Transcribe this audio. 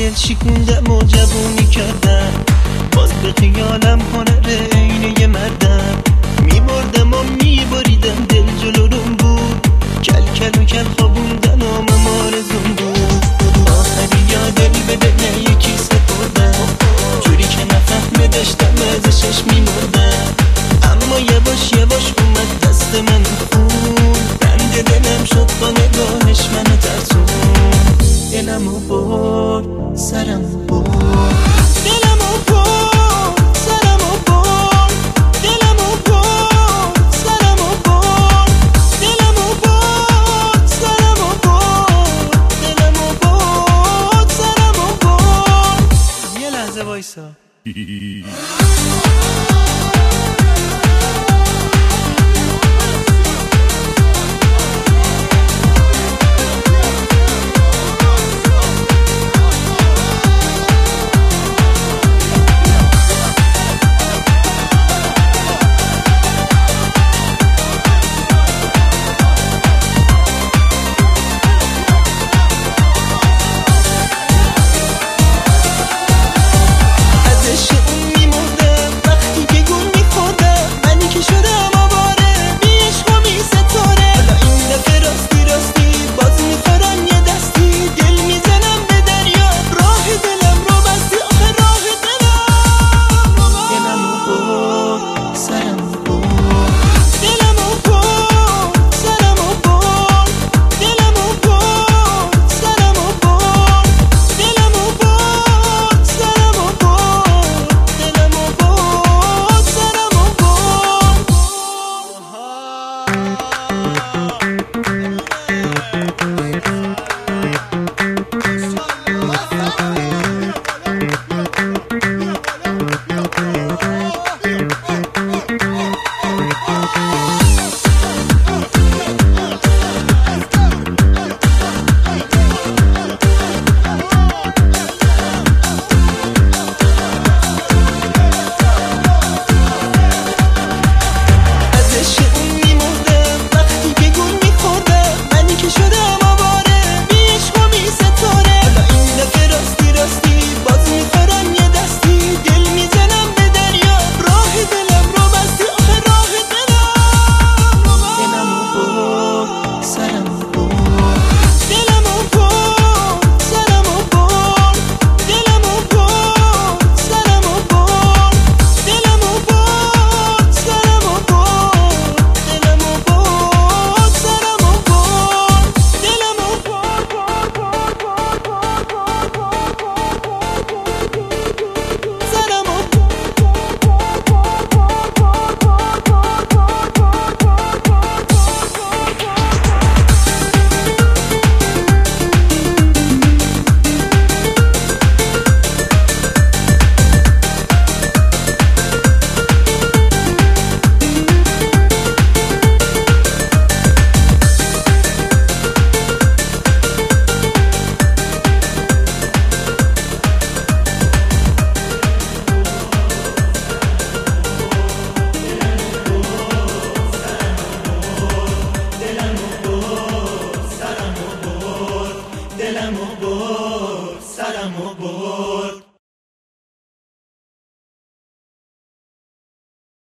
دل شکوندم و جوونی کردم، باز به خیالم هنر عینه مردم. میبردم و میبریدم دل جلوم بود، کل کل و کل خوابوندن و ممارزون بود. آخری یا دل به دل یکی سپردم، جوری که نفهمه داشتم ازشش میمردم. اما یواش یواش اومد دست من خون، بند دلم شد با نگاهش منو ترسون. دلمو برد سرمو برد، دلمو برد سرمو برد، دلمو برد سرمو برد، دلمو برد سرمو برد، دلمو برد سرمو برد. یه لحظه وایسا. دلمو برد سرمو برد.